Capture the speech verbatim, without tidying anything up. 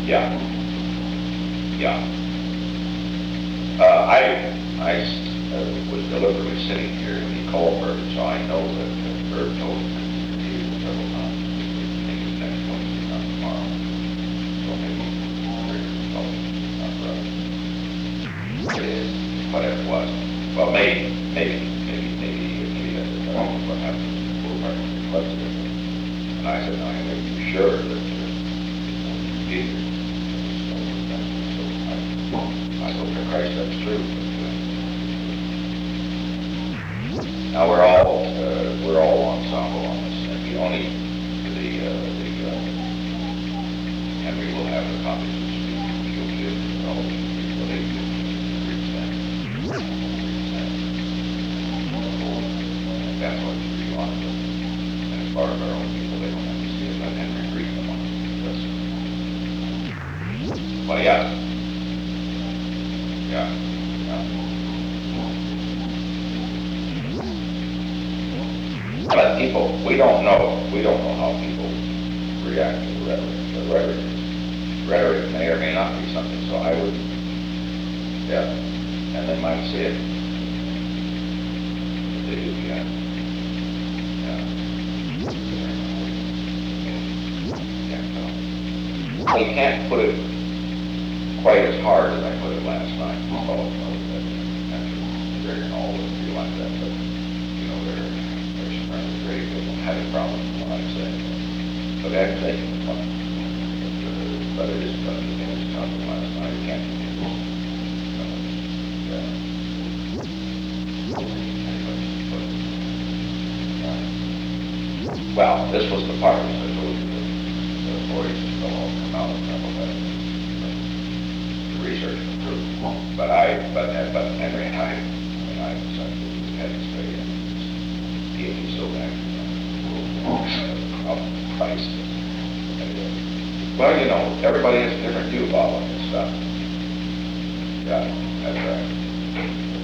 Yeah, yeah. Uh, I, I s- uh, was deliberately sitting here and he called Bert, so I know that uh, Bert told him that he was several times. We think it's next Wednesday, not tomorrow. So maybe Rick told him, not right. It is, but it wasn't. Well, maybe, maybe, maybe, maybe, maybe that's the problem, what happened before Bert requested it. And I said, no, I make you sure that uh, it's going to be here. So, so I, I hope to Christ that's true. But, uh, now we're all, uh, we're all ensemble on this. And the only, the, uh, the, uh, Henry will have the copies of the speech. She'll give all the people they give to reach them. And that's what we want to do. And as part of our own people, they don't have to see it, let Henry read them on it. But yeah, yeah, yeah. But people, we don't know, we don't know how people react to the rhetoric. The rhetoric, rhetoric may or may not be something, so I would, yeah, and they might see it. They do, yeah. Yeah. Yeah, so. Well, you can't put it quite as hard as I put it last night. So, uh, after hearing all of you like that, but, you know, there, there's some rather great people having problems with what I'm saying. But I'm taking the fun. But, uh, but it is going to be as tough as last night. It can't be too long. Uh, yeah. Well, this was the part that I told you that the authorities will all come out and trouble that the research and proof. But I, but, but Henry and I, I mean, I decided we had to stay in. He was so bad. Oh, Christ. Anyway. Well, you know, everybody has a different view about all this stuff. Yeah, that's right.